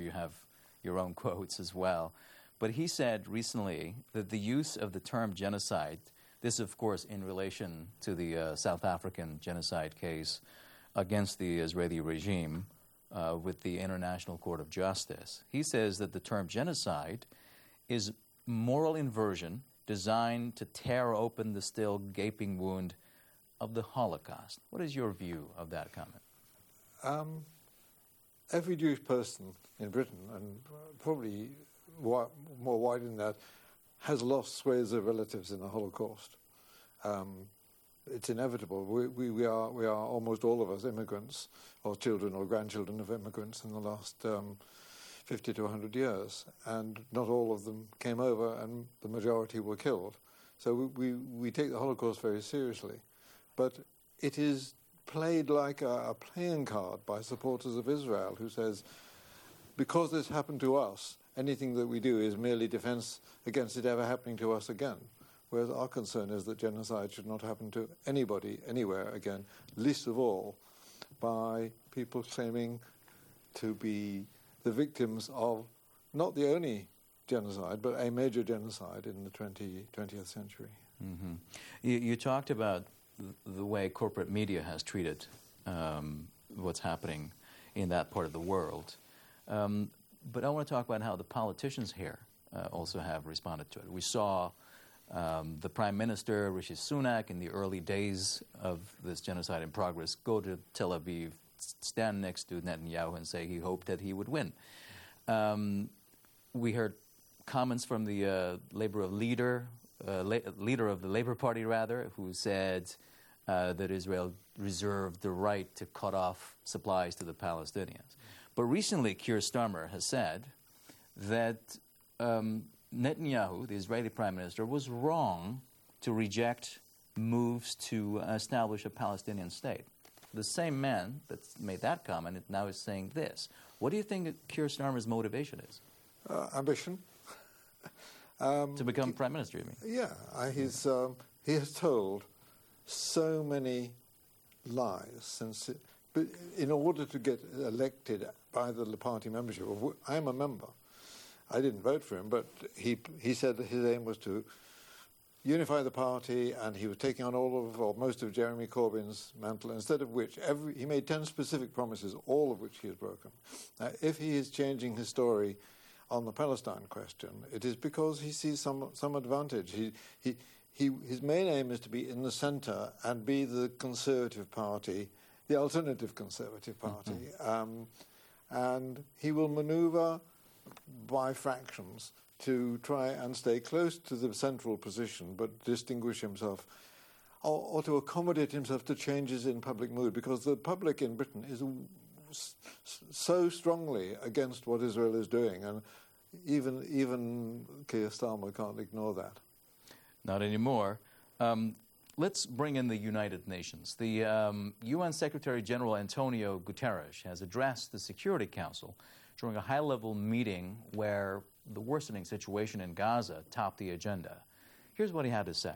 you have your own quotes as well. But he said recently that the use of the term genocide, this of course in relation to the South African genocide case against the Israeli regime with the International Court of Justice. He says that the term genocide is moral inversion designed to tear open the still gaping wound of the Holocaust. What is your view of that comment? Every Jewish person in Britain, and probably more widely than that, has lost swathes of relatives in the Holocaust. It's inevitable. We are almost all of us immigrants, or children or grandchildren of immigrants in the last 50 to 100 years, and not all of them came over, and the majority were killed. So we take the Holocaust very seriously, but it is played like a playing card by supporters of Israel, who says, because this happened to us, anything that we do is merely defense against it ever happening to us again. Whereas our concern is that genocide should not happen to anybody, anywhere again, least of all by people claiming to be the victims of not the only genocide, but a major genocide in the 20th century. Mm-hmm. You talked about the way corporate media has treated what's happening in that part of the world. But I want to talk about how the politicians here also have responded to it. We saw the Prime Minister, Rishi Sunak, in the early days of this genocide in progress, go to Tel Aviv, stand next to Netanyahu and say he hoped that he would win. We heard comments from the leader of the Labour Party, rather, who said that Israel reserved the right to cut off supplies to the Palestinians. But recently, Keir Starmer has said that Netanyahu, the Israeli Prime Minister, was wrong to reject moves to establish a Palestinian state. The same man that made that comment now is saying this. What do you think Keir Starmer's motivation is? Ambition. To become Prime Minister, you mean? Yeah, he has told so many lies but in order to get elected by the party membership. I'm a member. I didn't vote for him, but he said that his aim was to unify the party, and he was taking on all of, or most of, Jeremy Corbyn's mantle, instead of which he made 10 specific promises, all of which he has broken. If he is changing his story on the Palestine question, it is because he sees some advantage. His main aim is to be in the centre and be the Conservative Party, the alternative Conservative Party, and he will manoeuvre by fractions to try and stay close to the central position but distinguish himself or to accommodate himself to changes in public mood, because the public in Britain is so strongly against what Israel is doing, and even Keir Starmer can't ignore that. Not anymore. Let's bring in the United Nations. The UN Secretary General Antonio Guterres has addressed the Security Council during a high-level meeting where the worsening situation in Gaza topped the agenda. Here's what he had to say.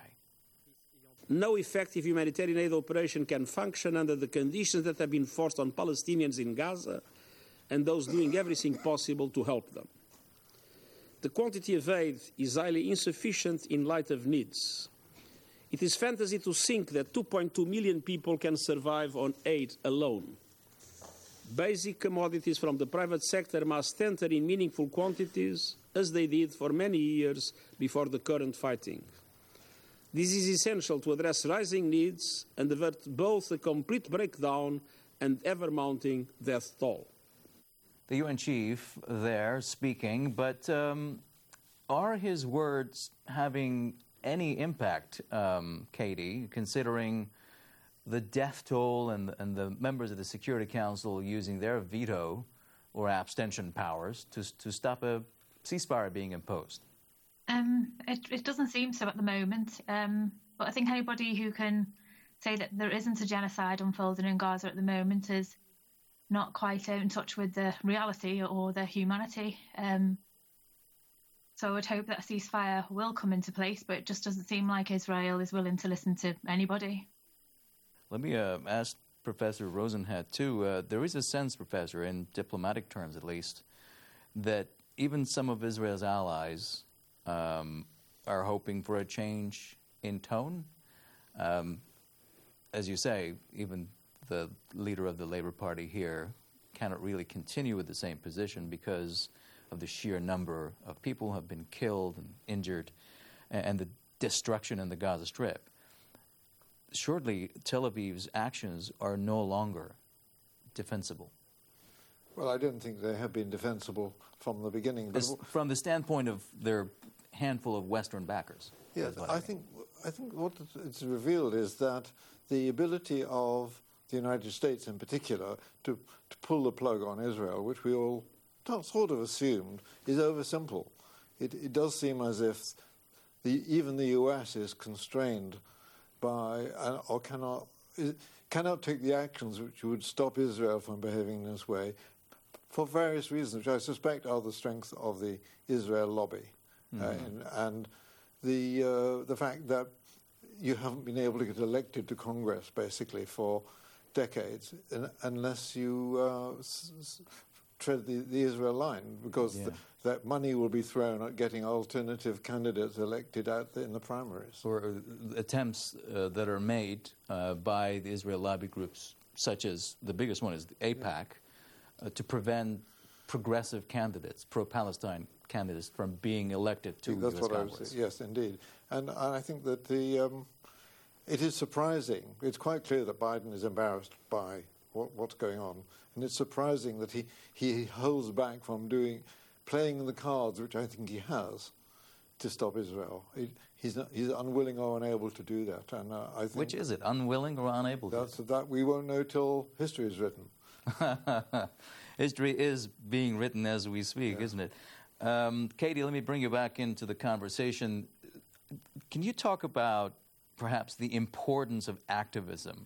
No effective humanitarian aid operation can function under the conditions that have been forced on Palestinians in Gaza and those doing everything possible to help them. The quantity of aid is highly insufficient in light of needs. It is fantasy to think that 2.2 million people can survive on aid alone. Basic commodities from the private sector must enter in meaningful quantities, as they did for many years before the current fighting. This is essential to address rising needs and avert both a complete breakdown and ever-mounting death toll. The UN chief there speaking, but are his words having any impact, Katie, considering the death toll and the members of the Security Council using their veto or abstention powers to stop a ceasefire being imposed? It doesn't seem so at the moment, but I think anybody who can say that there isn't a genocide unfolding in Gaza at the moment is not quite in touch with the reality or the humanity. So I would hope that a ceasefire will come into place, but it just doesn't seem like Israel is willing to listen to anybody. Let me ask Professor Rosenhat, too. There is a sense, Professor, in diplomatic terms at least, that even some of Israel's allies are hoping for a change in tone. As you say, even the leader of the Labour Party here cannot really continue with the same position because of the sheer number of people who have been killed and injured and the destruction in the Gaza Strip. Surely Tel Aviv's actions are no longer defensible. Well, I don't think they have been defensible from the beginning. But from the standpoint of their handful of Western backers. Yes, I think what it's revealed is that the ability of the United States in particular to pull the plug on Israel, which we all sort of assumed, is oversimple. It does seem as if even the US is constrained by or cannot take the actions which would stop Israel from behaving in this way for various reasons, which I suspect are the strength of the Israel lobby. And the fact that you haven't been able to get elected to Congress, basically, for decades, unless you tread the Israel line, because that money will be thrown at getting alternative candidates elected in the primaries. Or attempts that are made by the Israel lobby groups, such as the biggest one is the AIPAC, to prevent progressive candidates, pro-Palestine candidates, from being elected to That's U.S. what Congress. I was saying. Yes, indeed. And I think that it is surprising. It's quite clear that Biden is embarrassed by what's going on, and it's surprising that he holds back from playing the cards, which I think he has, to stop Israel. He's unwilling or unable to do that. And I think which is it, unwilling or unable to? That we won't know till history is written. History is being written as we speak, isn't it? Katie, let me bring you back into the conversation. Can you talk about perhaps the importance of activism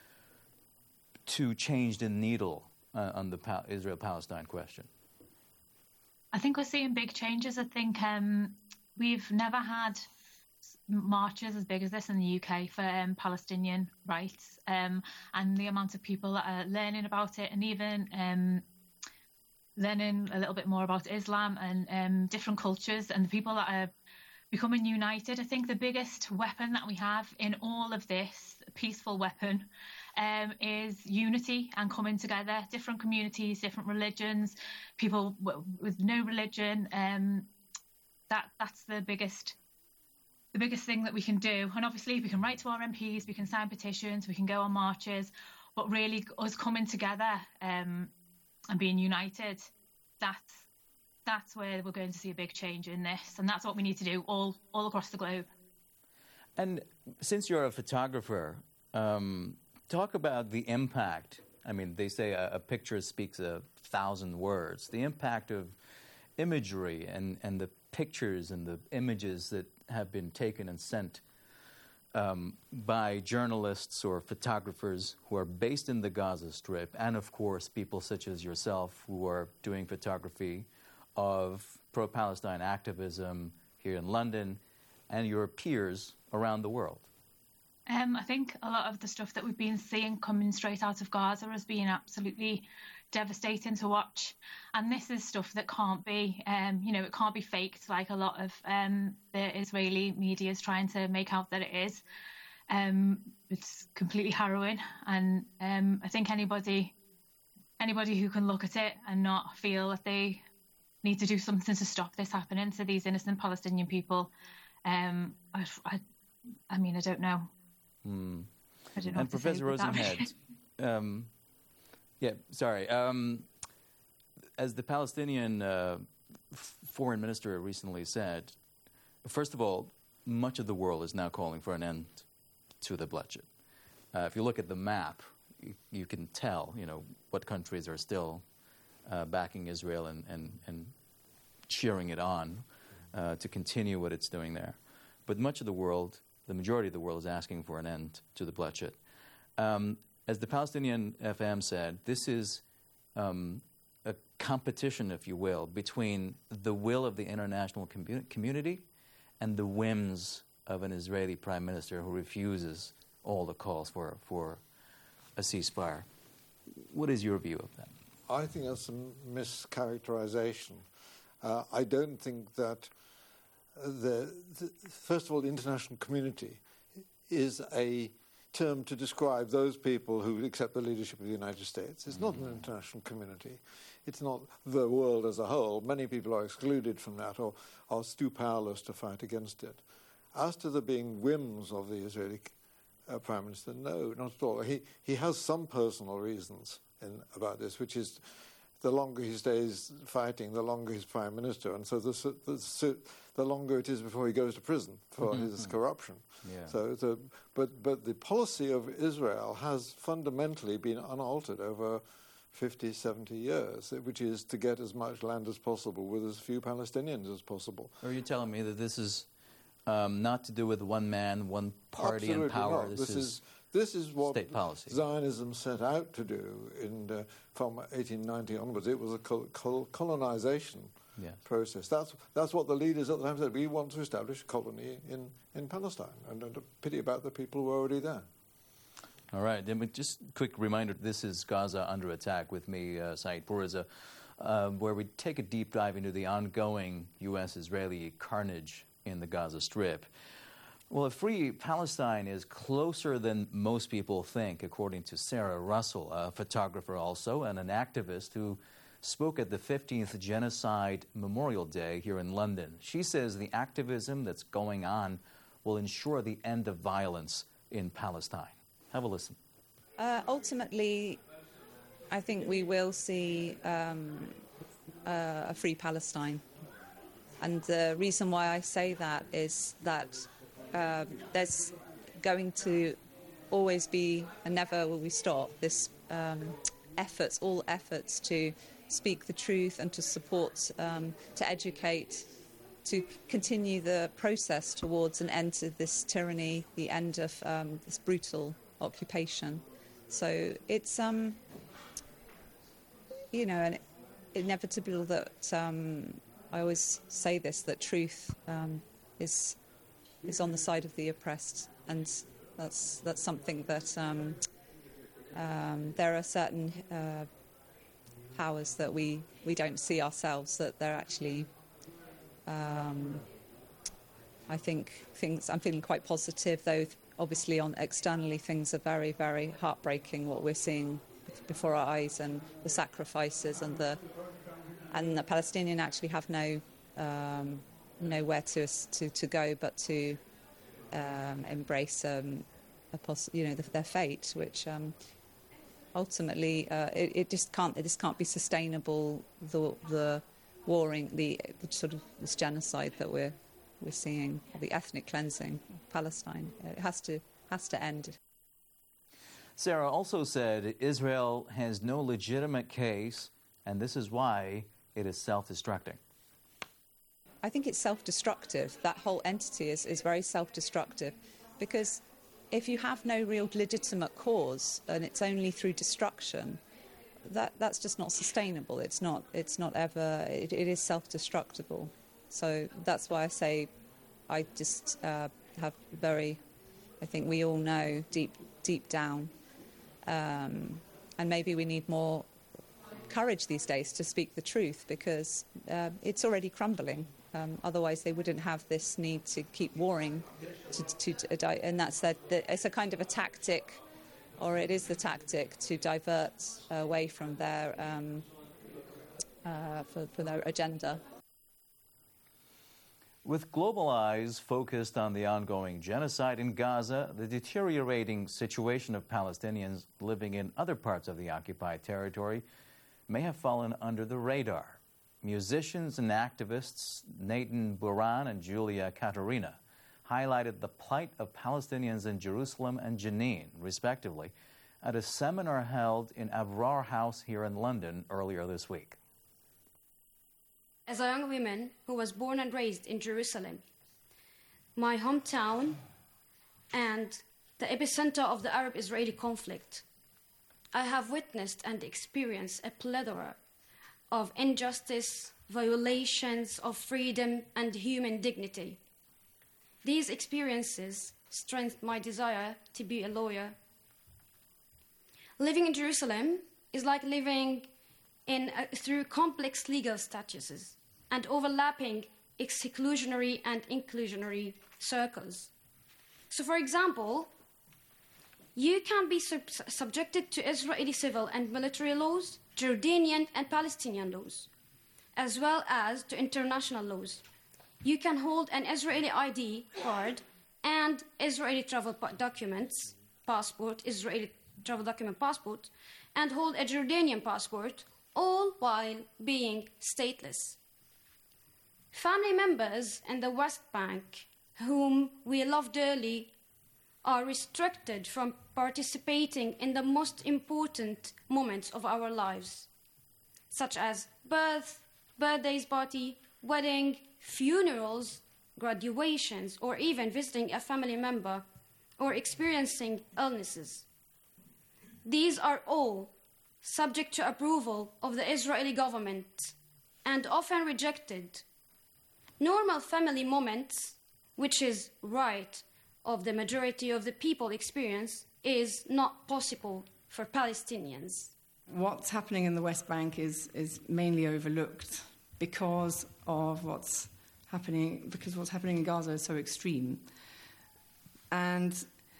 to change the needle on the Israel-Palestine question? I think we're seeing big changes. I think we've never had marches as big as this in the UK for Palestinian rights, and the amount of people that are learning about it, and even learning a little bit more about Islam and different cultures, and the people that are becoming united. I think the biggest weapon that we have in all of this, peaceful weapon, is unity and coming together. Different communities, different religions, people with no religion. That's the biggest thing that we can do. And obviously we can write to our MPs, we can sign petitions, we can go on marches, but really us coming together and being united, that's where we're going to see a big change in this. And that's what we need to do all across the globe. And since you're a photographer, talk about the impact. I mean, they say a picture speaks 1,000 words. The impact of imagery and the pictures and the images that have been taken and sent by journalists or photographers who are based in the Gaza Strip, and of course people such as yourself who are doing photography of pro-Palestine activism here in London and your peers around the world. I think a lot of the stuff that we've been seeing coming straight out of Gaza has been absolutely devastating to watch. And this is stuff that can't be, it can't be faked like a lot of the Israeli media is trying to make out that it is. It's completely harrowing. And I think anybody who can look at it and not feel that they need to do something to stop this happening to these innocent Palestinian people, I don't know. I don't know. And Professor Rosenhead, as the Palestinian foreign minister recently said, first of all, much of the world is now calling for an end to the bloodshed. If you look at the map, you can tell, what countries are still backing Israel and cheering it on to continue what it's doing there. But much of the world, the majority of the world, is asking for an end to the bloodshed. As the Palestinian FM said, this is a competition, if you will, between the will of the international community and the whims of an Israeli prime minister who refuses all the calls for a ceasefire. What is your view of that? I think that's a mischaracterization. I don't think that first of all, the international community is a term to describe those people who accept the leadership of the United States. It's not an international community. It's not the world as a whole. Many people are excluded from that or are too powerless to fight against it. As to there being whims of the Israeli Prime Minister, no, not at all. He has some personal reasons about this, which is the longer he stays fighting, the longer he's Prime Minister, and so the longer it is before he goes to prison for his corruption. Yeah. But the policy of Israel has fundamentally been unaltered over 50, 70 years, which is to get as much land as possible with as few Palestinians as possible. Are you telling me that this is not to do with one man, one party Absolutely in power? Not. This is what state policy. Zionism set out to do from 1890 onwards. It was a colonization process. That's what the leaders at the time said. We want to establish a colony in Palestine, and a pity about the people who are already there. All right. Then just a quick reminder, this is Gaza Under Attack with me, Saeed Pourreza, where we take a deep dive into the ongoing U.S.-Israeli carnage in the Gaza Strip. Well, a free Palestine is closer than most people think, according to Sarah Russell, a photographer also and an activist who spoke at the 15th Genocide Memorial Day here in London. She says the activism that's going on will ensure the end of violence in Palestine. Have a listen. Ultimately, I think we will see a free Palestine. And the reason why I say that is that there's going to always be, and never will we stop, this all efforts to speak the truth and to support, to educate, to continue the process towards an end to this tyranny, the end of this brutal occupation. So it's, inevitable that I always say this, that truth is on the side of the oppressed, and that's something that there are certain powers that we don't see ourselves, that they're actually I think I'm feeling quite positive, though obviously externally things are very, very heartbreaking, what we're seeing before our eyes, and the sacrifices, and the Palestinians actually have nowhere to go but to embrace their fate, which ultimately it just can't be sustainable. The warring, the sort of this genocide that we're seeing, the ethnic cleansing of Palestine, it has to end. Sarah also said Israel has no legitimate case, and this is why it is self-destructing. I think it's self-destructive. That whole entity is very self-destructive, because if you have no real legitimate cause and it's only through destruction, that's just not sustainable. It is self-destructible. So that's why I say I just I think we all know deep down, and maybe we need more courage these days to speak the truth, because it's already crumbling. Otherwise, they wouldn't have this need to keep warring, and it's a kind of a tactic, or it is the tactic to divert away from their for their agenda. With global eyes focused on the ongoing genocide in Gaza, the deteriorating situation of Palestinians living in other parts of the occupied territory may have fallen under the radar. Musicians and activists Nathan Buran and Julia Katarina highlighted the plight of Palestinians in Jerusalem and Jenin, respectively, at a seminar held in Avrar House here in London earlier this week. As a young woman who was born and raised in Jerusalem, my hometown and the epicenter of the Arab-Israeli conflict, I have witnessed and experienced a plethora of injustice, violations of freedom and human dignity. These experiences strengthened my desire to be a lawyer. Living in Jerusalem is like living through complex legal statuses and overlapping exclusionary and inclusionary circles. So, for example, you can be subjected to Israeli civil and military laws, Jordanian and Palestinian laws, as well as to international laws. You can hold an Israeli ID card and Israeli travel documents, passport, Israeli travel document passport, and hold a Jordanian passport, all while being stateless. Family members in the West Bank, whom we love dearly, are restricted from participating in the most important moments of our lives, such as birth, birthdays party, wedding, funerals, graduations, or even visiting a family member or experiencing illnesses. These are all subject to approval of the Israeli government and often rejected. Normal family moments, which is right of the majority of the people experience, is not possible for Palestinians. What's happening in the West Bank is mainly overlooked because what's happening in Gaza is so extreme. And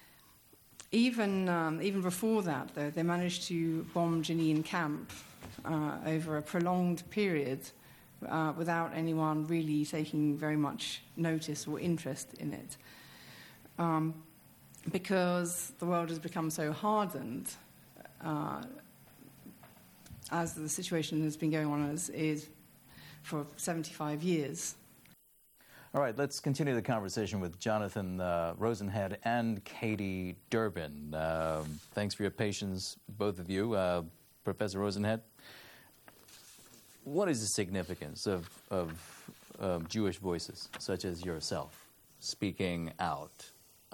even before that, though, they managed to bomb Jenin camp over a prolonged period without anyone really taking very much notice or interest in it. Because the world has become so hardened, as the situation has been going on is for 75 years. All right, let's continue the conversation with Jonathan Rosenhead and Katie Durbin. Thanks for your patience, both of you. Professor Rosenhead, what is the significance of Jewish voices, such as yourself, speaking out?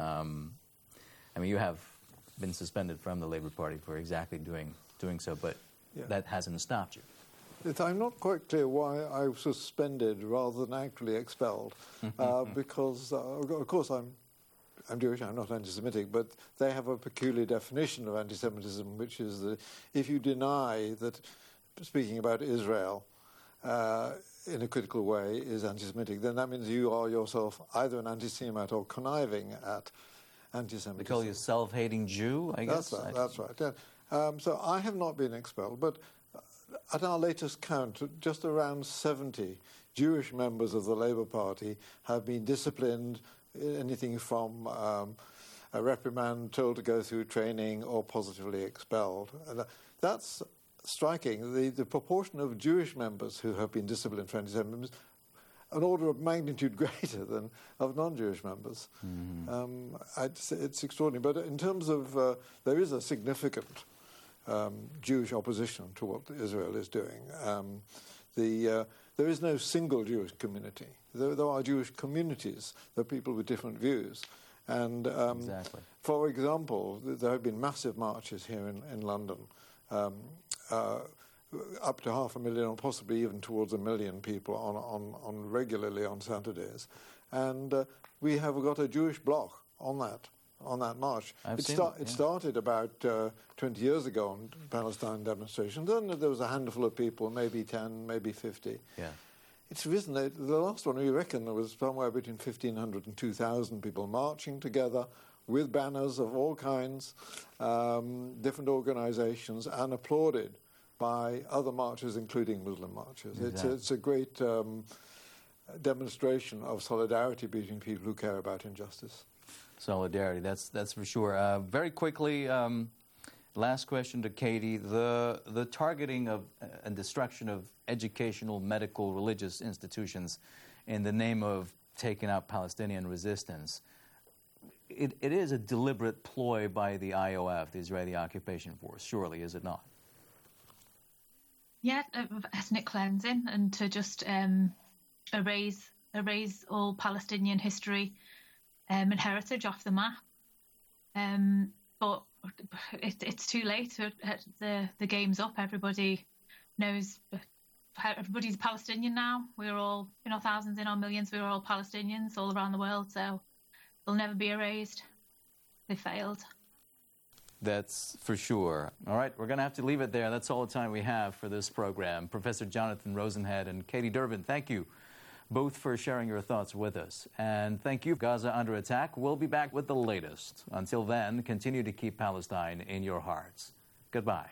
I mean, you have been suspended from the Labour Party for exactly doing so, but that hasn't stopped you. I'm not quite clear why I was suspended rather than actually expelled, because, of course, I'm Jewish, I'm not anti-Semitic, but they have a peculiar definition of anti-Semitism, which is that if you deny that speaking about Israel in a critical way is anti-Semitic, then that means you are yourself either an anti-Semite or conniving at anti-Semitism. They call you a self-hating Jew, I guess? That's right. Yeah. So I have not been expelled, but at our latest count, just around 70 Jewish members of the Labour Party have been disciplined, anything from a reprimand, told to go through training, or positively expelled. And that's striking. The proportion of Jewish members who have been disciplined for anti-Semitism is an order of magnitude greater than of non-Jewish members. It's extraordinary. But in terms of, there is a significant Jewish opposition to what Israel is doing. There is no single Jewish community. There are Jewish communities. There are people with different views. And exactly. For example, there have been massive marches here in London, up to 500,000 or possibly even towards 1 million people on regularly on Saturdays. And we have got a Jewish bloc on that march. It started about 20 years ago on Palestine demonstrations. Then there was a handful of people, maybe 10, maybe 50. Yeah. It's risen. The last one, we reckon there was somewhere between 1,500 and 2,000 people marching together with banners of all kinds, different organizations, and applauded by other marchers, including Muslim marchers. Exactly. It's a great demonstration of solidarity between people who care about injustice. Solidarity, that's for sure. Very quickly, last question to Katie. The targeting of and destruction of educational, medical, religious institutions in the name of taking out Palestinian resistance, it is a deliberate ploy by the IOF, the Israeli Occupation Force, surely, is it not? Yeah, ethnic cleansing and to just erase all Palestinian history and heritage off the map. But it's too late. The game's up. Everybody knows. Everybody's Palestinian now. We're all, thousands in our millions. We're all Palestinians all around the world. So they'll never be erased. They failed. That's for sure. All right, we're going to have to leave it there. That's all the time we have for this program. Professor Jonathan Rosenhead and Katie Durbin, thank you both for sharing your thoughts with us. And thank you, Gaza Under Attack. We'll be back with the latest. Until then, continue to keep Palestine in your hearts. Goodbye.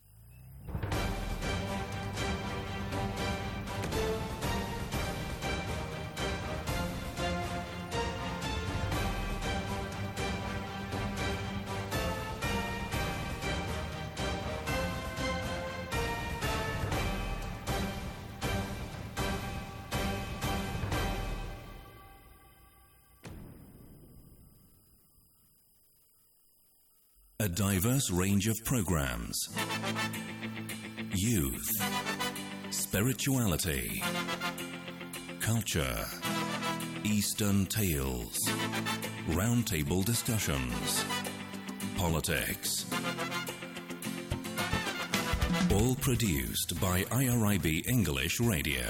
A diverse range of programs. Youth, spirituality, culture, Eastern tales, roundtable discussions, politics. All produced by IRIB English Radio.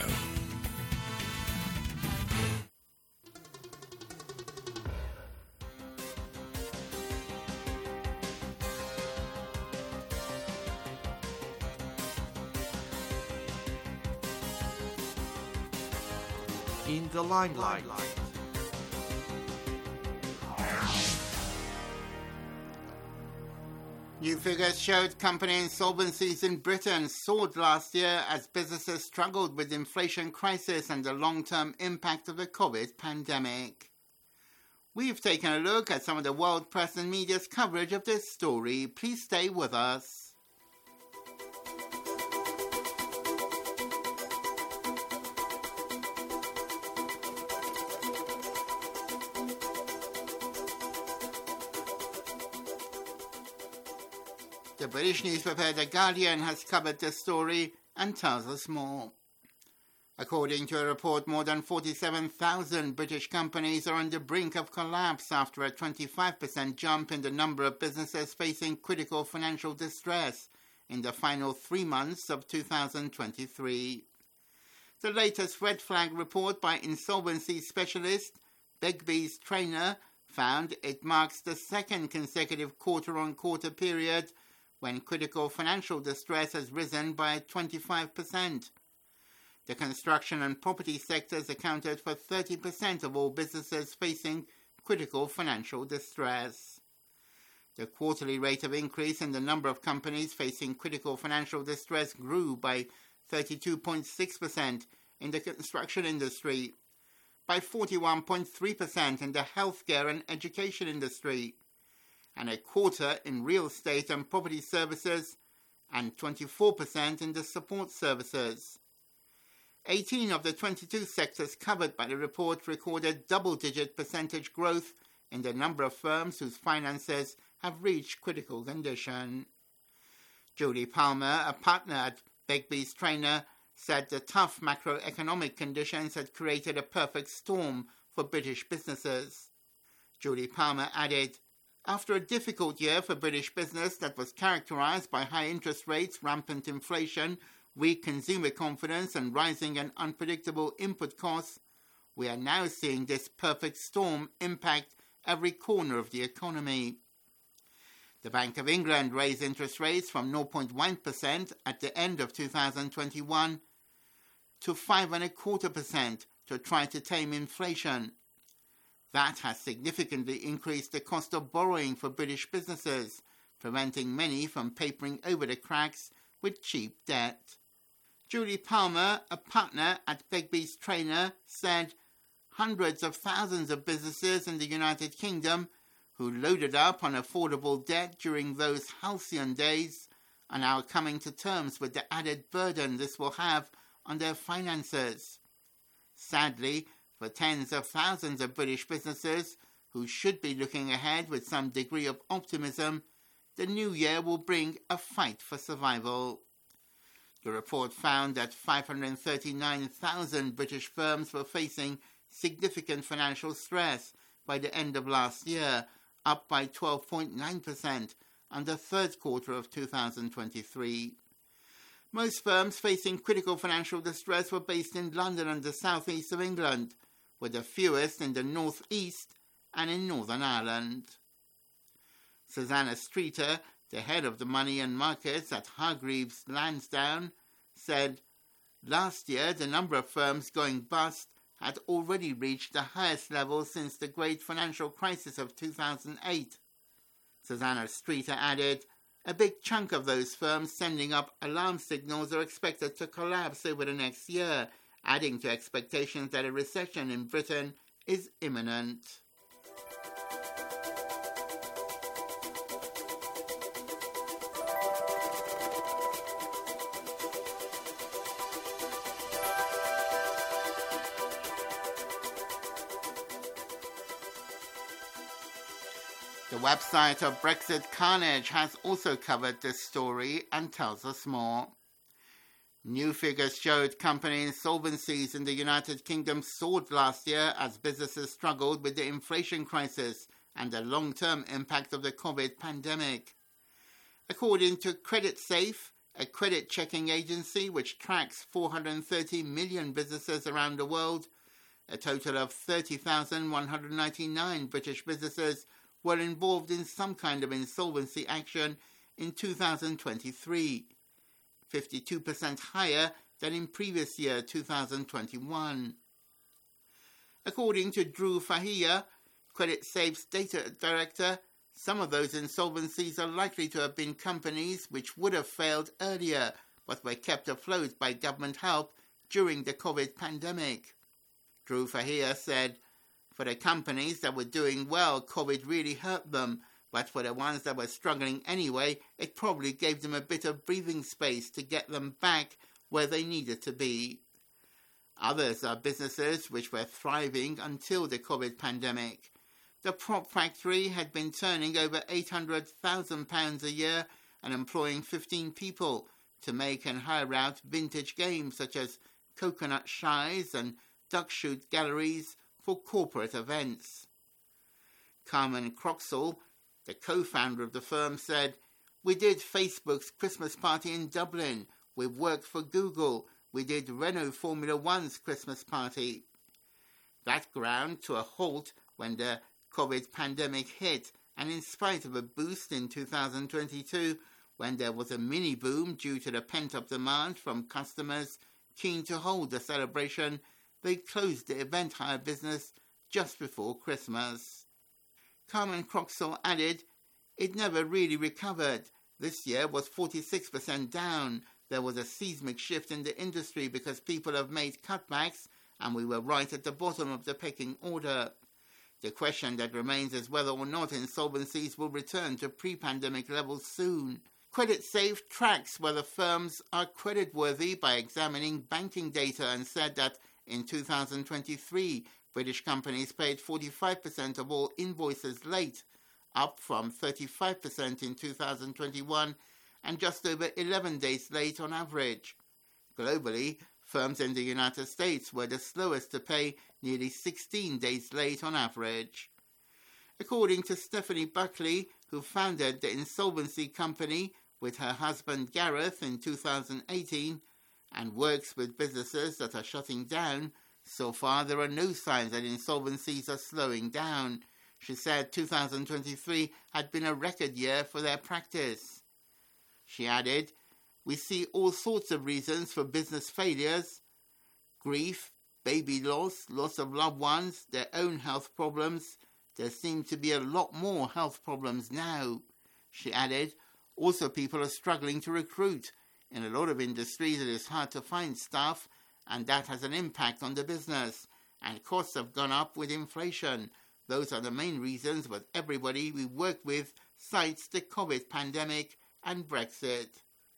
In the limelight. New figures showed company insolvencies in Britain soared last year as businesses struggled with the inflation crisis and the long-term impact of the COVID pandemic. We've taken a look at some of the world press and media's coverage of this story. Please stay with us. The British newspaper The Guardian has covered this story and tells us more. According to a report, more than 47,000 British companies are on the brink of collapse after a 25% jump in the number of businesses facing critical financial distress in the final 3 months of 2023. The latest red flag report by insolvency specialist Begbie's Traynor found it marks the second consecutive quarter-on-quarter period when critical financial distress has risen by 25%. The construction and property sectors accounted for 30% of all businesses facing critical financial distress. The quarterly rate of increase in the number of companies facing critical financial distress grew by 32.6% in the construction industry, by 41.3% in the healthcare and education industry, and a quarter in real estate and property services, and 24% in the support services. 18 of the 22 sectors covered by the report recorded double-digit percentage growth in the number of firms whose finances have reached critical condition. Julie Palmer, a partner at Begbie's Traynor, said the tough macroeconomic conditions had created a perfect storm for British businesses. Julie Palmer added, "After a difficult year for British business that was characterised by high interest rates, rampant inflation, weak consumer confidence and rising and unpredictable input costs, we are now seeing this perfect storm impact every corner of the economy." The Bank of England raised interest rates from 0.1% at the end of 2021 to 5.25% to try to tame inflation. That has significantly increased the cost of borrowing for British businesses, preventing many from papering over the cracks with cheap debt. Julie Palmer, a partner at Begbie's Traynor, said hundreds of thousands of businesses in the United Kingdom who loaded up on affordable debt during those halcyon days are now coming to terms with the added burden this will have on their finances. Sadly, for tens of thousands of British businesses who should be looking ahead with some degree of optimism, the new year will bring a fight for survival. The report found that 539,000 British firms were facing significant financial stress by the end of last year, up by 12.9% on the third quarter of 2023. Most firms facing critical financial distress were based in London and the southeast of England, with the fewest in the northeast and in Northern Ireland. Susanna Streeter, the head of the money and markets at Hargreaves Lansdown, said, "Last year, the number of firms going bust had already reached the highest level since the great financial crisis of 2008. Susanna Streeter added, "A big chunk of those firms sending up alarm signals are expected to collapse over the next year, adding to expectations that a recession in Britain is imminent." The website of Brexit Carnage has also covered this story and tells us more. New figures showed company insolvencies in the United Kingdom soared last year as businesses struggled with the inflation crisis and the long-term impact of the COVID pandemic. According to CreditSafe, a credit checking agency which tracks 430 million businesses around the world, a total of 30,199 British businesses were involved in some kind of insolvency action in 2023, 52% higher than in previous year 2021. According to Drew Fahia, CreditSafe's data director, some of those insolvencies are likely to have been companies which would have failed earlier but were kept afloat by government help during the COVID pandemic. Drew Fahia said, "For the companies that were doing well, COVID really hurt them, but for the ones that were struggling anyway, it probably gave them a bit of breathing space to get them back where they needed to be." Others are businesses which were thriving until the COVID pandemic. The prop factory had been turning over £800,000 a year and employing 15 people to make and hire out vintage games such as coconut shies and duck shoot galleries for corporate events. Carmen Croxall, the co-founder of the firm, said, "We did Facebook's Christmas party in Dublin. We've worked for Google. We did Renault Formula One's Christmas party." That ground to a halt when the COVID pandemic hit, and in spite of a boost in 2022, when there was a mini boom due to the pent-up demand from customers keen to hold the celebration, they closed the event hire business just before Christmas. Carmen Croxall added, "It never really recovered. This year was 46% down. There was a seismic shift in the industry because people have made cutbacks, and we were right at the bottom of the pecking order." The question that remains is whether or not insolvencies will return to pre-pandemic levels soon. CreditSafe tracks whether firms are creditworthy by examining banking data and said that in 2023, British companies paid 45% of all invoices late, up from 35% in 2021 and just over 11 days late on average. Globally, firms in the United States were the slowest to pay, nearly 16 days late on average. According to Stephanie Buckley, who founded the insolvency company with her husband Gareth in 2018, and works with businesses that are shutting down, so far there are no signs that insolvencies are slowing down. She said 2023 had been a record year for their practice. She added, "We see all sorts of reasons for business failures: grief, baby loss, loss of loved ones, their own health problems. There seem to be a lot more health problems now." She added, "Also people are struggling to recruit. In a lot of industries, it is hard to find staff, and that has an impact on the business. And costs have gone up with inflation. Those are the main reasons, but everybody we work with cites the COVID pandemic and Brexit."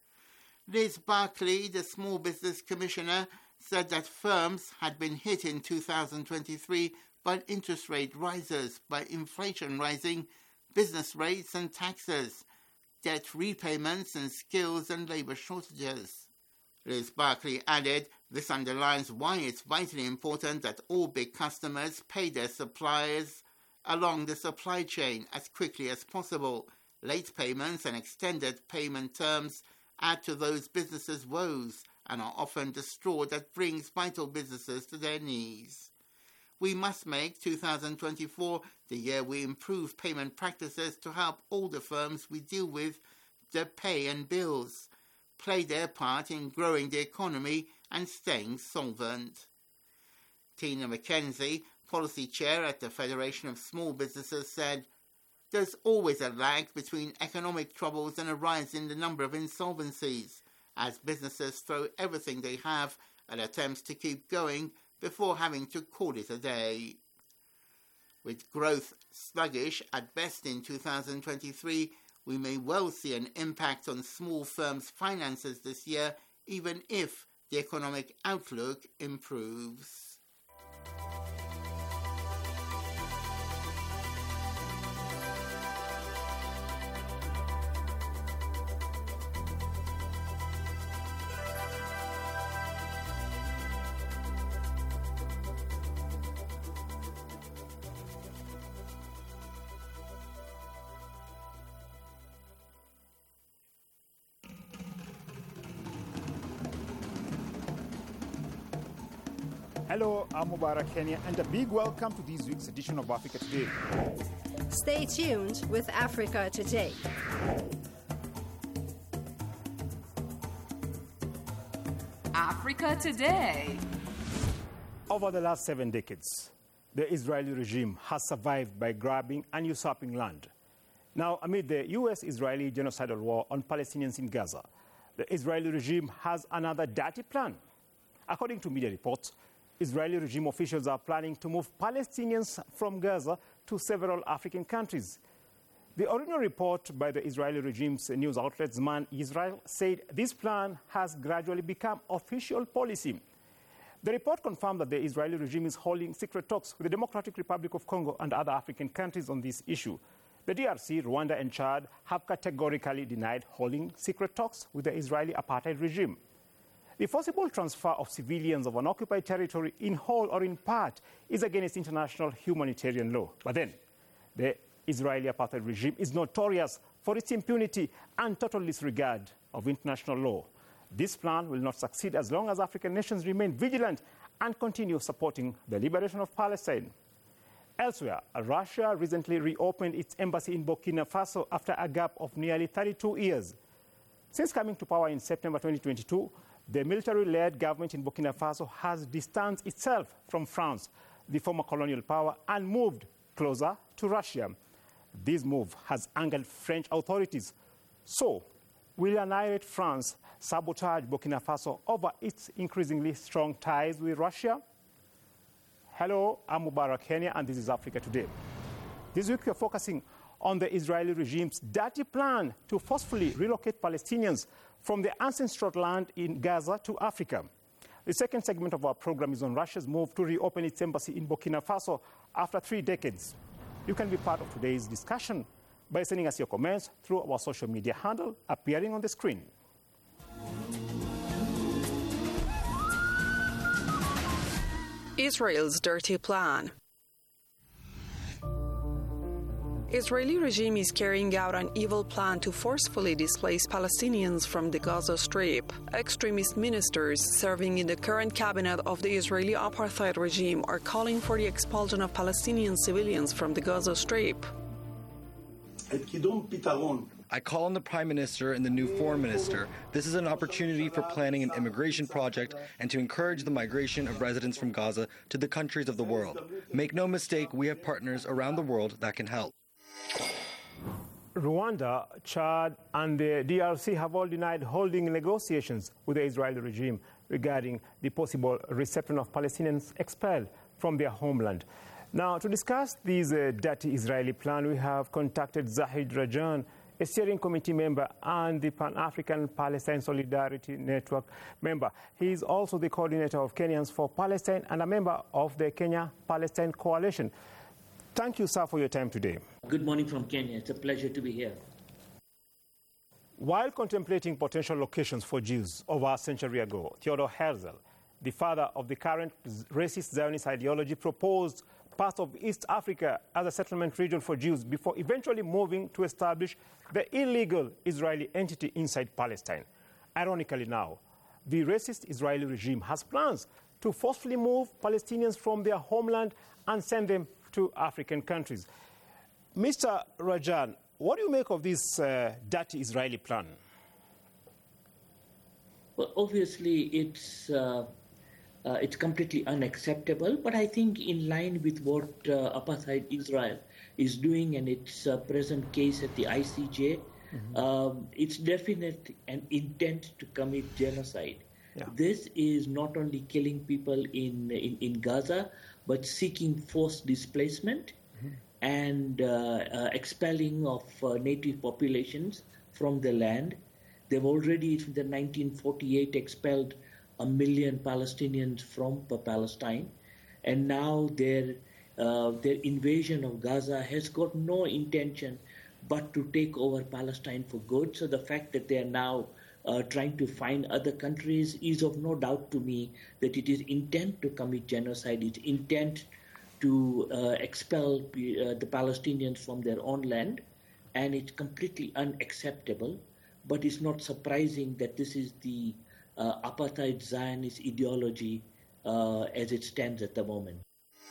Liz Barclay, the Small Business Commissioner, said that firms had been hit in 2023 by interest rate rises, by inflation rising, business rates and taxes, debt repayments and skills and labour shortages. Liz Barclay added, "This underlines why it's vitally important that all big customers pay their suppliers along the supply chain as quickly as possible. Late payments and extended payment terms add to those businesses' woes and are often the straw that brings vital businesses to their knees." we must make 2024 the year we improve payment practices to help all the firms we deal with to pay and bills, play their part in growing the economy and staying solvent. Tina McKenzie, policy chair at the Federation of Small Businesses, said, "There's always a lag between economic troubles and a rise in the number of insolvencies, as businesses throw everything they have at attempts to keep going before having to call it a day." With growth sluggish at best in 2023, we may well see an impact on small firms' finances this year, even if the economic outlook improves. Hello, I'm Mubarak Kenya, and a big welcome to this week's edition of Africa Today. Stay tuned with Africa Today. Africa Today. Over the last 7 decades, the Israeli regime has survived by grabbing and usurping land. Now, amid the U.S.-Israeli genocidal war on Palestinians in Gaza, the Israeli regime has another dirty plan. According to media reports, Israeli regime officials are planning to move Palestinians from Gaza to several African countries. The original report by the Israeli regime's news outlet Zman Israel said this plan has gradually become official policy. The report confirmed that the Israeli regime is holding secret talks with the Democratic Republic of Congo and other African countries on this issue. The DRC, Rwanda and Chad have categorically denied holding secret talks with the Israeli apartheid regime. The forcible transfer of civilians of an occupied territory in whole or in part is against international humanitarian law. But then, the Israeli apartheid regime is notorious for its impunity and total disregard of international law. This plan will not succeed as long as African nations remain vigilant and continue supporting the liberation of Palestine. Elsewhere, Russia recently reopened its embassy in Burkina Faso after a gap of nearly 32 years. Since coming to power in September 2022, the military-led government in Burkina Faso has distanced itself from France, the former colonial power, and moved closer to Russia. This move has angered French authorities. So, will annihilate France sabotage Burkina Faso over its increasingly strong ties with Russia? Hello, I'm Mubarak Kenya, and this is Africa Today. This week we are focusing on the Israeli regime's dirty plan to forcefully relocate Palestinians from the ancestral land in Gaza to Africa. The second segment of our program is on Russia's move to reopen its embassy in Burkina Faso after 3 decades. You can be part of today's discussion by sending us your comments through our social media handle appearing on the screen. Israel's dirty plan. Israeli regime is carrying out an evil plan to forcefully displace Palestinians from the Gaza Strip. Extremist ministers serving in the current cabinet of the Israeli apartheid regime are calling for the expulsion of Palestinian civilians from the Gaza Strip. I call on the Prime Minister and the new Foreign Minister. This is an opportunity for planning an immigration project and to encourage the migration of residents from Gaza to the countries of the world. Make no mistake, we have partners around the world that can help. Rwanda, Chad, and the DRC have all denied holding negotiations with the Israeli regime regarding the possible reception of Palestinians expelled from their homeland. Now, to discuss this dirty Israeli plan, we have contacted Zahid Rajan, a steering committee member and the Pan-African Palestine Solidarity Network member. He is also the coordinator of Kenyans for Palestine and a member of the Kenya-Palestine Coalition. Thank you, sir, for your time today. Good morning from Kenya. It's a pleasure to be here. While contemplating potential locations for Jews over a century ago, Theodor Herzl, the father of the current racist Zionist ideology, proposed parts of East Africa as a settlement region for Jews before eventually moving to establish the illegal Israeli entity inside Palestine. Ironically now, the racist Israeli regime has plans to forcefully move Palestinians from their homeland and send them to African countries. Mr. Rajan, what do you make of this dirty Israeli plan? Well, obviously, it's completely unacceptable, but I think in line with what apartheid Israel is doing and its present case at the ICJ, it's definitely an intent to commit genocide. Yeah. This is not only killing people in Gaza, but seeking forced displacement and expelling of native populations from the land. They've already, in 1948, expelled 1 million Palestinians from Palestine, and now their invasion of Gaza has got no intention but to take over Palestine for good. So the fact that they are now trying to find other countries is of no doubt to me that it is intent to commit genocide. It's intent to expel the Palestinians from their own land, and it's completely unacceptable. But it's not surprising that this is the apartheid Zionist ideology as it stands at the moment.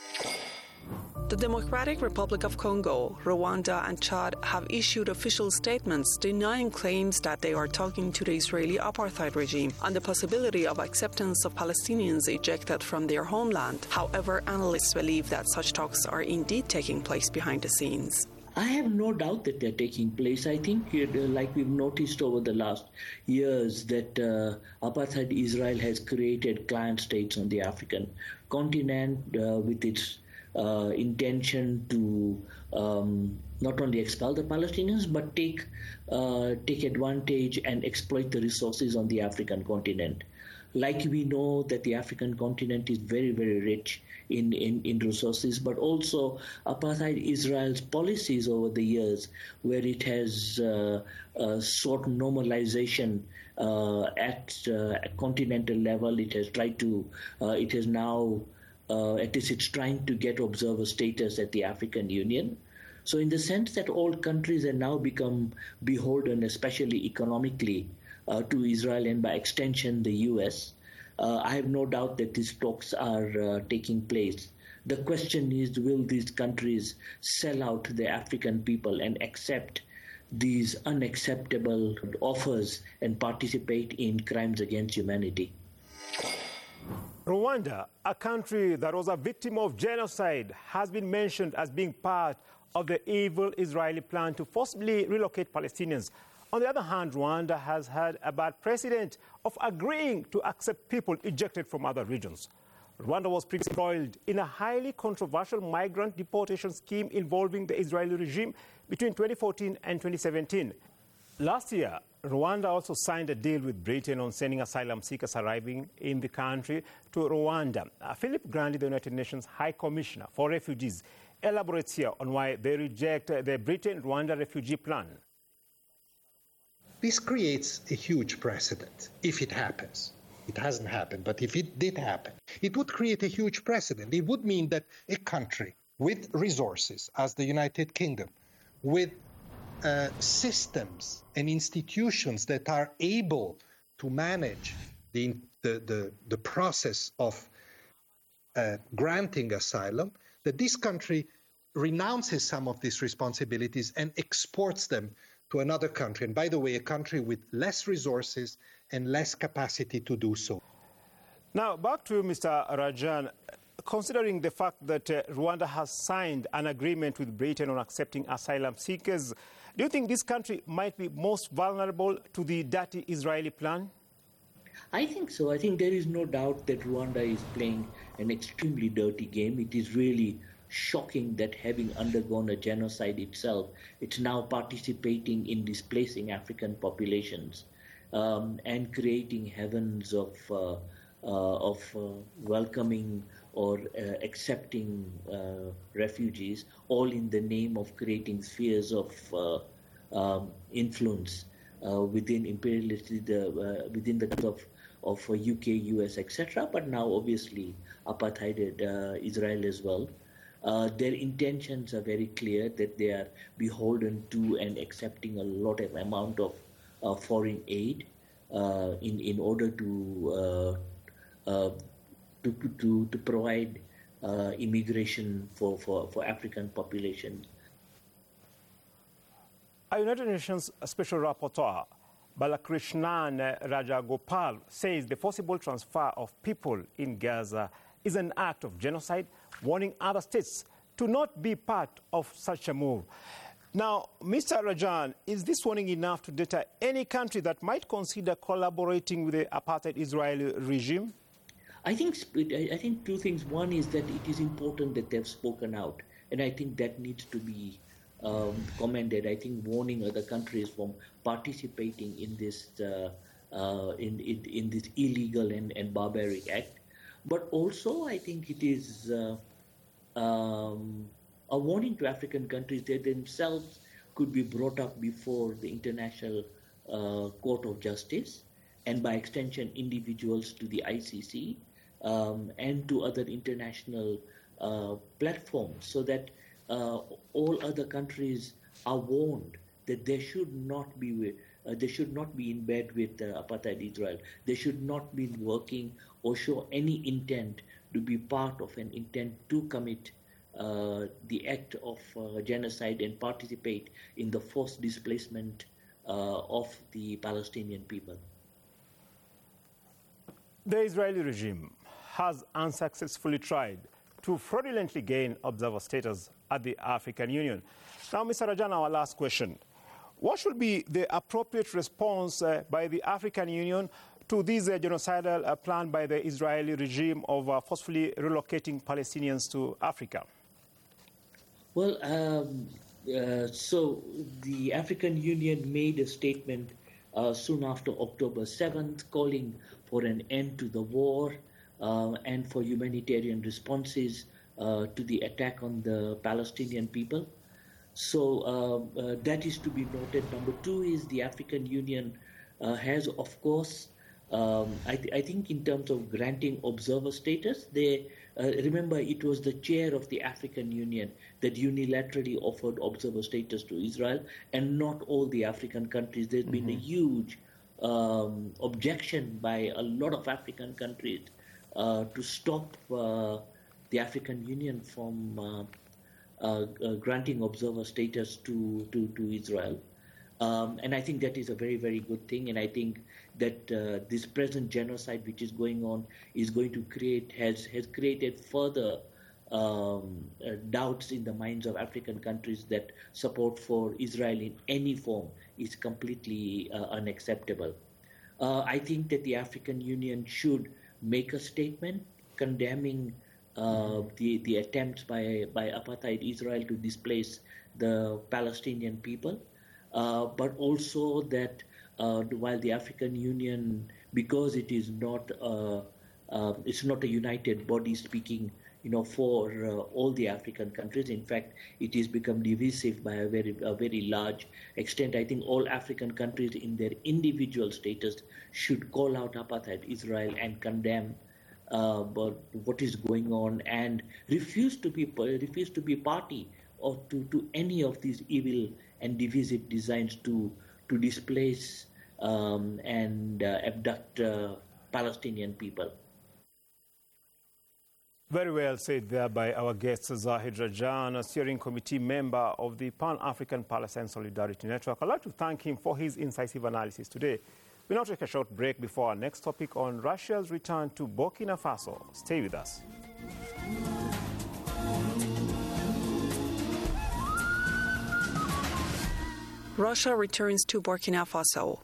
The Democratic Republic of Congo, Rwanda, and Chad have issued official statements denying claims that they are talking to the Israeli apartheid regime on the possibility of acceptance of Palestinians ejected from their homeland. However, analysts believe that such talks are indeed taking place behind the scenes. I have no doubt that they're taking place. I think, like we've noticed over the last years, that apartheid Israel has created client states on the African continent with its intention to not only expel the Palestinians, but take advantage and exploit the resources on the African continent. Like we know that the African continent is very, very rich in resources, but also apartheid Israel's policies over the years, where it has sought normalization at a continental level. It has tried to, it is now, at least it's trying to get observer status at the African Union. So in the sense that all countries have now become beholden, especially economically, to Israel and by extension the US, I have no doubt that these talks are taking place. The question is, will these countries sell out the African people and accept these unacceptable offers and participate in crimes against humanity? Rwanda, a country that was a victim of genocide, has been mentioned as being part of the evil Israeli plan to forcibly relocate Palestinians. On the other hand, Rwanda has had a bad precedent of agreeing to accept people ejected from other regions. Rwanda was previously embroiled in a highly controversial migrant deportation scheme involving the Israeli regime between 2014 and 2017. Last year, Rwanda also signed a deal with Britain on sending asylum seekers arriving in the country to Rwanda. Philip Grandi, the United Nations High Commissioner for Refugees, elaborates here on why they reject the Britain-Rwanda refugee plan. This creates a huge precedent if it happens. It hasn't happened, but if it did happen, it would create a huge precedent. It would mean that a country with resources, as the United Kingdom, with systems and institutions that are able to manage the process of granting asylum, that this country renounces some of these responsibilities and exports them to another country. And by the way, a country with less resources and less capacity to do so. Now, back to Mr. Rajan. Considering the fact that Rwanda has signed an agreement with Britain on accepting asylum seekers, do you think this country might be most vulnerable to the dirty Israeli plan? I think so. I think there is no doubt that Rwanda is playing an extremely dirty game. It is really shocking that, having undergone a genocide itself, it's now participating in displacing African populations and creating heavens of welcoming or accepting refugees, all in the name of creating spheres of influence within imperiality, within the of UK, US, etc. But now, obviously, apartheid Israel as well. Their intentions are very clear, that they are beholden to and accepting a lot of amount of foreign aid in order to to provide immigration for African populations. A United Nations Special Rapporteur, Balakrishnan Rajagopal, says the forcible transfer of people in Gaza is an act of genocide, warning other states to not be part of such a move. Now, Mr. Rajan, is this warning enough to deter any country that might consider collaborating with the apartheid Israeli regime? I think two things. One is that it is important that they've spoken out, and I think that needs to be commended. I think warning other countries from participating in this in this illegal and barbaric act. But also, I think it is a warning to African countries that themselves could be brought up before the International Court of Justice, and by extension, individuals to the ICC and to other international platforms, so that all other countries are warned that they should not be in bed with apartheid Israel. They should not be working or show any intent to be part of an intent to commit the act of genocide and participate in the forced displacement of the Palestinian people. The Israeli regime has unsuccessfully tried to fraudulently gain observer status at the African Union. Now, Mr. Rajan, our last question. What should be the appropriate response by the African Union to this genocidal plan by the Israeli regime of forcefully relocating Palestinians to Africa? Well, so the African Union made a statement soon after October 7th calling for an end to the war and for humanitarian responses to the attack on the Palestinian people. So that is to be noted. Number two is the African Union has, of course, I think in terms of granting observer status, they remember it was the chair of the African Union that unilaterally offered observer status to Israel, and not all the African countries. There's been a huge objection by a lot of African countries to stop the African Union from granting observer status to Israel. And I think that is a very, very good thing. And I think that this present genocide which is going on is going to has created further doubts in the minds of African countries that support for Israel in any form is completely unacceptable. I think that the African Union should make a statement condemning the attempts by apartheid Israel to displace the Palestinian people. But also that while the African Union, because it is not it's not a united body speaking, for all the African countries. In fact, it has become divisive by a very large extent. I think all African countries, in their individual status, should call out apartheid Israel and condemn what is going on, and refuse to be party or to any of these evil and divisive designs to displace and abduct Palestinian people. Very well said there by our guest Zahid Rajan, a steering committee member of the Pan-African Palestine Solidarity Network. I'd like to thank him for his incisive analysis today. We'll now take a short break before our next topic on Russia's return to Burkina Faso. Stay with us. Russia returns to Burkina Faso.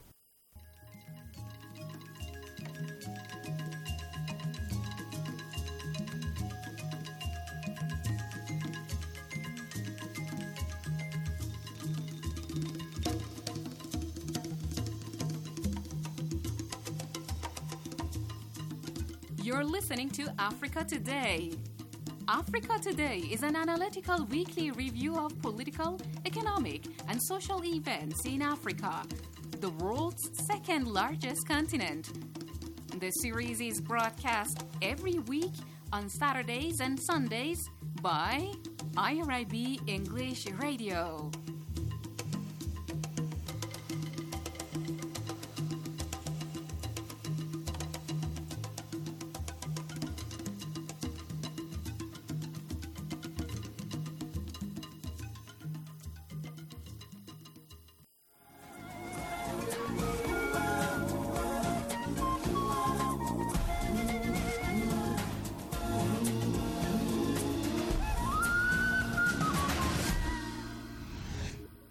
You're listening to Africa Today. Africa Today is an analytical weekly review of political, economic, and social events in Africa, the world's second largest continent. The series is broadcast every week on Saturdays and Sundays by IRIB English Radio.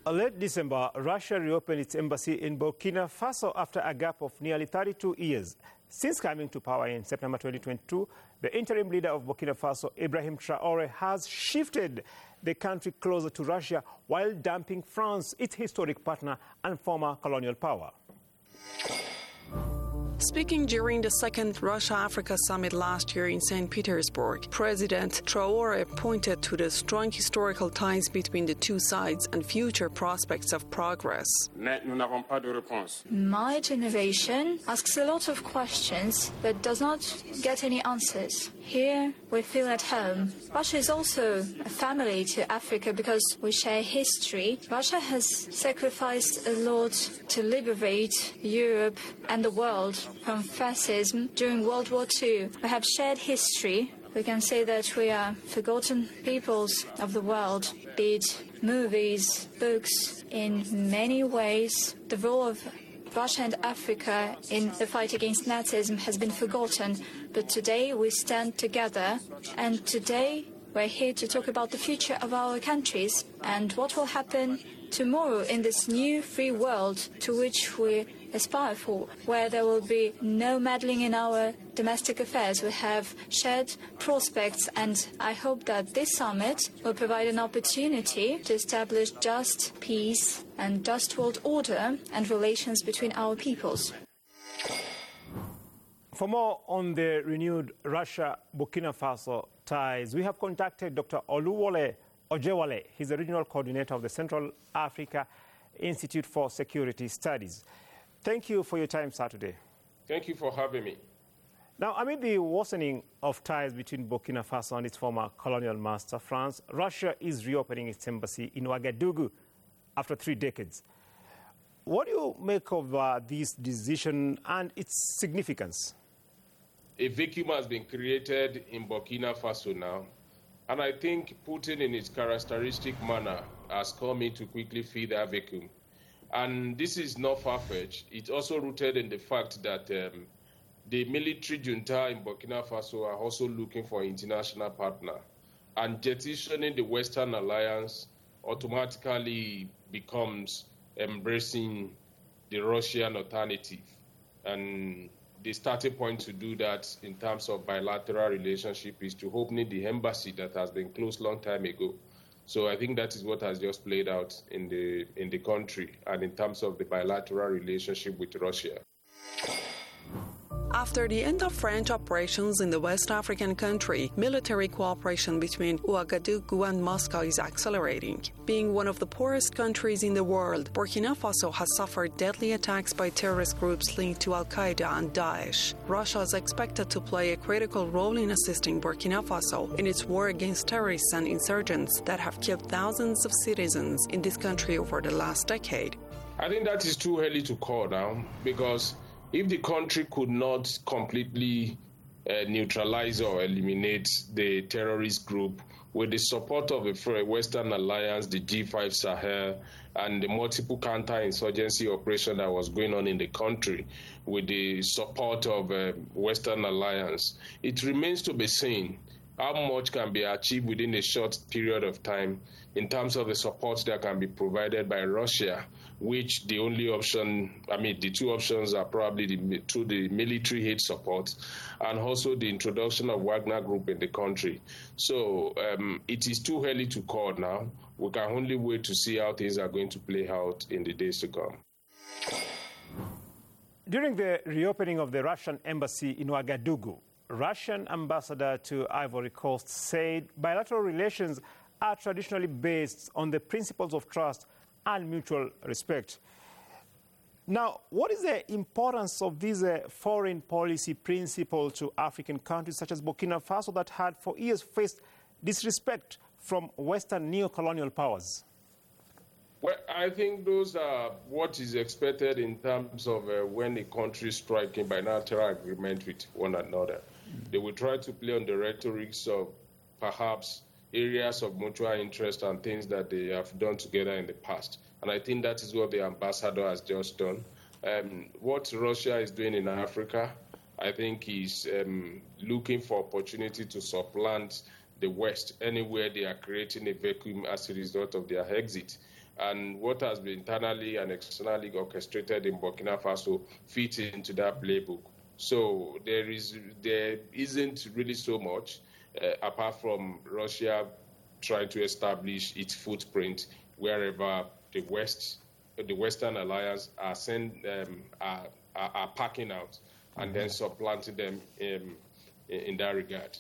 Late December, Russia reopened its embassy in Burkina Faso after a gap of nearly 32 years. Since coming to power in September 2022, the interim leader of Burkina Faso, Ibrahim Traoré, has shifted the country closer to Russia while dumping France, its historic partner and former colonial power. Speaking during the second Russia-Africa summit last year in St. Petersburg, President Traoré pointed to the strong historical ties between the two sides and future prospects of progress. My generation asks a lot of questions but does not get any answers. Here, we feel at home. Russia is also a family to Africa because we share history. Russia has sacrificed a lot to liberate Europe and the world from fascism during World War II. We have shared history. We can say that we are forgotten peoples of the world, be it movies, books. In many ways, the role of Russia and Africa in the fight against Nazism has been forgotten. But today we stand together, and today we're here to talk about the future of our countries and what will happen tomorrow in this new free world to which we aspire for, where there will be no meddling in our domestic affairs. We have shared prospects, and I hope that this summit will provide an opportunity to establish just peace and just world order and relations between our peoples. For more on the renewed Russia-Burkina Faso ties, we have contacted Dr. Oluwole Ojewale. He's the regional coordinator of the Central Africa Institute for Security Studies. Thank you for your time, sir, today. Thank you for having me. Now, amid the worsening of ties between Burkina Faso and its former colonial master, France, Russia is reopening its embassy in Ouagadougou after 3 decades. What do you make of this decision and its significance? A vacuum has been created in Burkina Faso now, and I think Putin, in its characteristic manner, has come in to quickly fill that vacuum. And this is not far-fetched. It's also rooted in the fact that the military junta in Burkina Faso are also looking for an international partner. And jettisoning the Western alliance automatically becomes embracing the Russian alternative. And the starting point to do that in terms of bilateral relationship is to open the embassy that has been closed long time ago. So I think that is what has just played out in the country and in terms of the bilateral relationship with Russia. After the end of French operations in the West African country, military cooperation between Ouagadougou and Moscow is accelerating. Being one of the poorest countries in the world, Burkina Faso has suffered deadly attacks by terrorist groups linked to Al-Qaeda and Daesh. Russia is expected to play a critical role in assisting Burkina Faso in its war against terrorists and insurgents that have killed thousands of citizens in this country over the last decade. I think that is too early to call now, because if the country could not completely neutralize or eliminate the terrorist group with the support of the Western Alliance, the G5 Sahel, and the multiple counter-insurgency operation that was going on in the country with the support of Western Alliance, it remains to be seen how much can be achieved within a short period of time in terms of the support that can be provided by Russia, which the only option, the two options are probably the military aid support and also the introduction of Wagner Group in the country. So it is too early to call now. We can only wait to see how things are going to play out in the days to come. During the reopening of the Russian embassy in Ouagadougou, Russian ambassador to Ivory Coast said bilateral relations are traditionally based on the principles of trust and mutual respect. Now, what is the importance of this foreign policy principle to African countries such as Burkina Faso that had for years faced disrespect from Western neo-colonial powers? Well, I think those are what is expected in terms of when a country is striking bilateral agreement with one another. They will try to play on the rhetorics of perhaps areas of mutual interest and things that they have done together in the past. And I think that is what the ambassador has just done. What Russia is doing in Africa, I think is looking for opportunity to supplant the West anywhere they are creating a vacuum as a result of their exit. And what has been internally and externally orchestrated in Burkina Faso fits into that playbook. So there isn't really so much, apart from Russia trying to establish its footprint wherever the Western Alliance are packing out, and then supplanting them in that regard.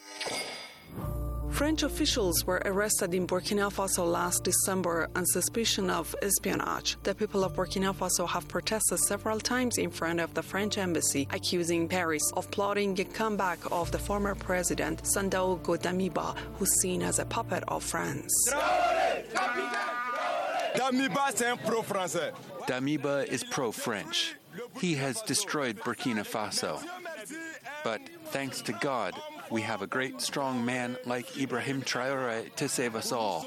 French officials were arrested in Burkina Faso last December on suspicion of espionage. The people of Burkina Faso have protested several times in front of the French embassy, accusing Paris of plotting a comeback of the former president, Sandaogo Damiba, who's seen as a puppet of France. Damiba is pro-French. He has destroyed Burkina Faso. But thanks to God, we have a great, strong man like Ibrahim Traoré to save us all.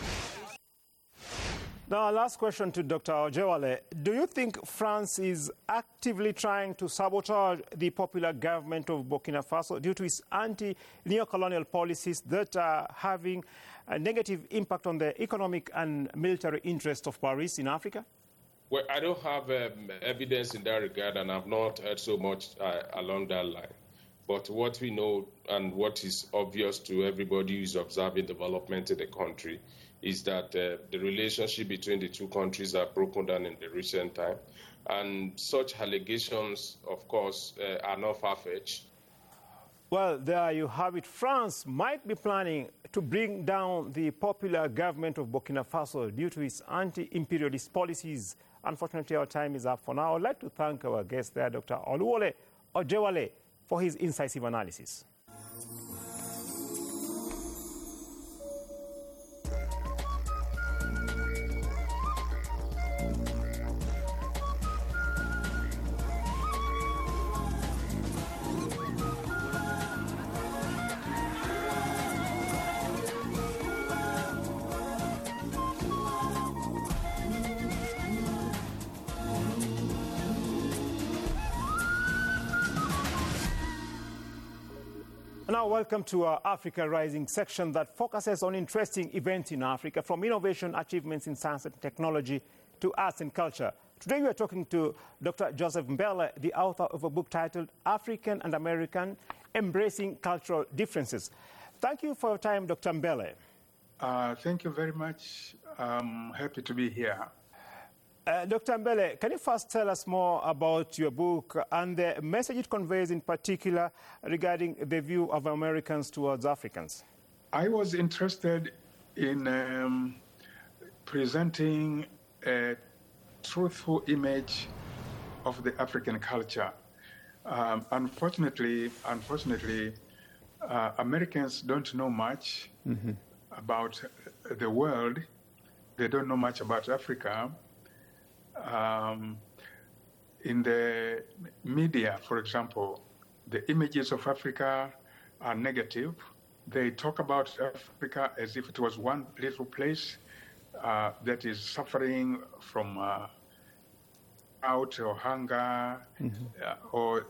Now, last question to Dr. Ojewale. Do you think France is actively trying to sabotage the popular government of Burkina Faso due to its anti-neocolonial policies that are having a negative impact on the economic and military interests of Paris in Africa? Well, I don't have evidence in that regard, and I've not heard so much along that line. But what we know and what is obvious to everybody who is observing development in the country is that the relationship between the two countries are broken down in the recent time. And such allegations, of course, are not far-fetched. Well, there you have it. France might be planning to bring down the popular government of Burkina Faso due to its anti-imperialist policies. Unfortunately, our time is up for now. I'd like to thank our guest there, Dr. Oluwole Ojewale, for his incisive analysis. Now, welcome to our Africa Rising section that focuses on interesting events in Africa, from innovation, achievements in science and technology to arts and culture. Today, we are talking to Dr. Joseph Mbele, the author of a book titled African and American, Embracing Cultural Differences. Thank you for your time, Dr. Mbele. Thank you very much. I'm happy to be here. Dr. Mbele, can you first tell us more about your book and the message it conveys in particular regarding the view of Americans towards Africans? I was interested in presenting a truthful image of the African culture. Unfortunately, Americans don't know much about the world. They don't know much about Africa. In the media, for example, the images of Africa are negative. They talk about Africa as if it was one little place that is suffering from drought or hunger, or,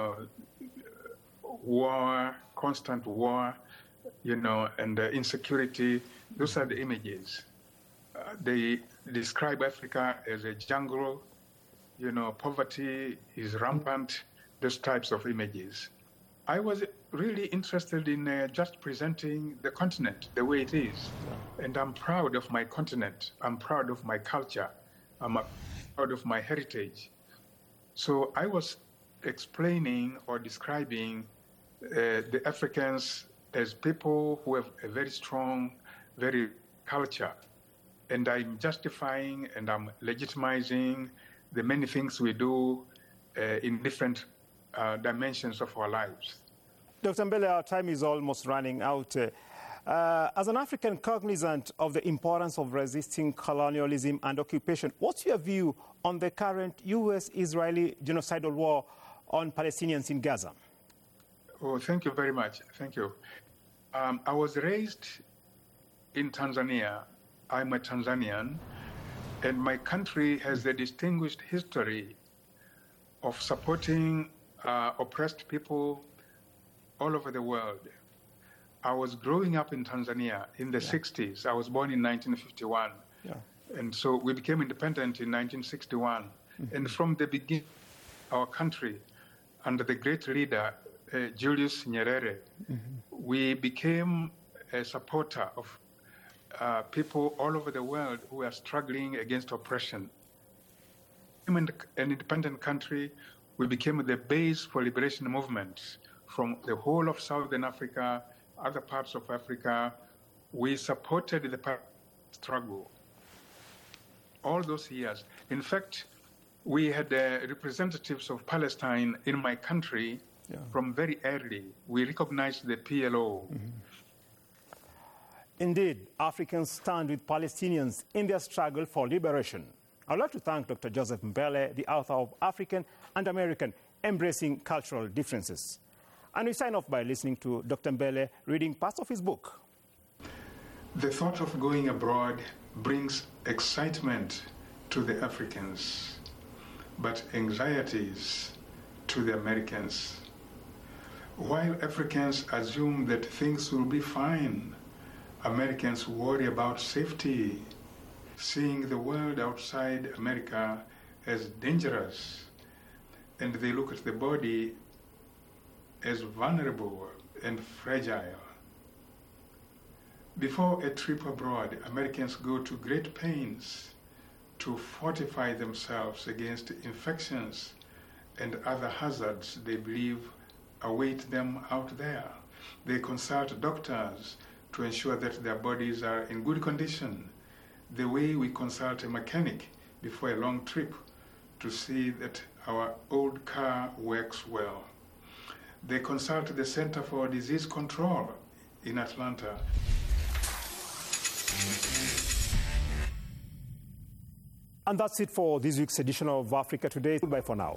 war, constant war, and insecurity. Those are the images. They describe Africa as a jungle, poverty is rampant, those types of images. I was really interested in just presenting the continent the way it is. And I'm proud of my continent. I'm proud of my culture. I'm proud of my heritage. So I was explaining or describing the Africans as people who have a very strong, very culture. And I'm justifying and I'm legitimizing the many things we do in different dimensions of our lives. Dr. Mbele, our time is almost running out. As an African cognizant of the importance of resisting colonialism and occupation, what's your view on the current U.S.-Israeli genocidal war on Palestinians in Gaza? Oh, thank you very much. Thank you. I was raised in Tanzania. I'm a Tanzanian, and my country has a distinguished history of supporting oppressed people all over the world. I was growing up in Tanzania in the 60s. I was born in 1951. And so we became independent in 1961. And from the beginning, our country, under the great leader, Julius Nyerere, we became a supporter of people all over the world who are struggling against oppression. An independent country, we became the base for liberation movements from the whole of Southern Africa, other parts of Africa. We supported the struggle all those years. In fact, we had representatives of Palestine in my country from very early. We recognized the PLO. Indeed, Africans stand with Palestinians in their struggle for liberation. I'd like to thank Dr. Joseph Mbele, the author of African and American Embracing Cultural Differences. And we sign off by listening to Dr. Mbele reading parts of his book. The thought of going abroad brings excitement to the Africans, but anxieties to the Americans. While Africans assume that things will be fine, Americans worry about safety, seeing the world outside America as dangerous, and they look at the body as vulnerable and fragile. Before a trip abroad, Americans go to great pains to fortify themselves against infections and other hazards they believe await them out there. They consult doctors to ensure that their bodies are in good condition, the way we consult a mechanic before a long trip to see that our old car works well. They consult the Center for Disease Control in Atlanta. And that's it for this week's edition of Africa Today. Goodbye for now.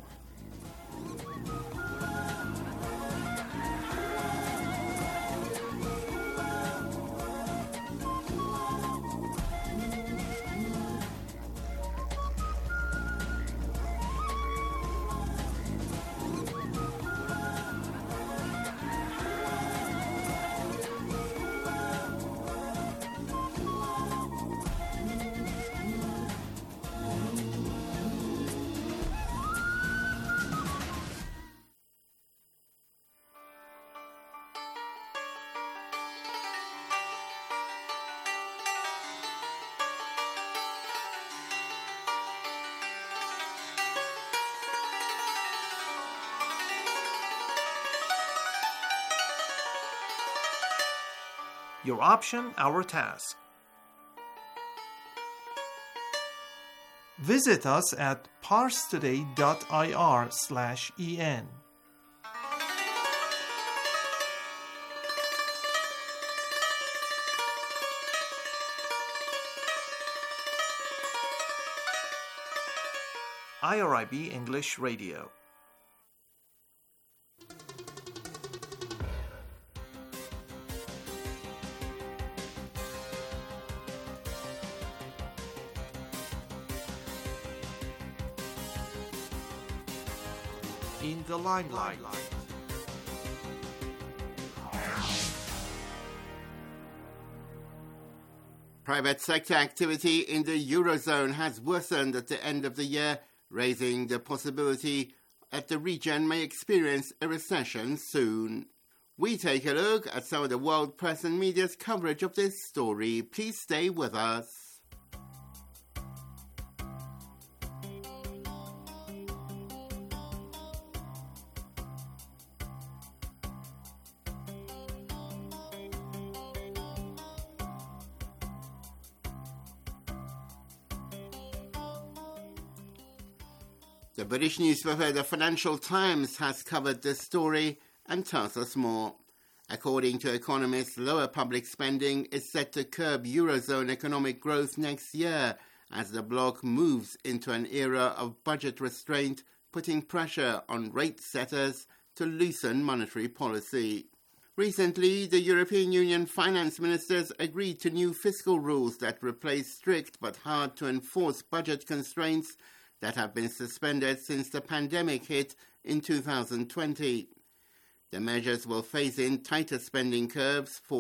Your option, our task. Visit us at parstoday.ir/en. IRIB English Radio. In the limelight. Private sector activity in the Eurozone has worsened at the end of the year, raising the possibility that the region may experience a recession soon. We take a look at some of the world press and media's coverage of this story. Please stay with us. The British newspaper The Financial Times has covered this story and tells us more. According to economists, lower public spending is set to curb Eurozone economic growth next year as the bloc moves into an era of budget restraint, putting pressure on rate setters to loosen monetary policy. Recently, the European Union finance ministers agreed to new fiscal rules that replace strict but hard-to-enforce budget constraints that have been suspended since the pandemic hit in 2020. The measures will phase in tighter spending curves for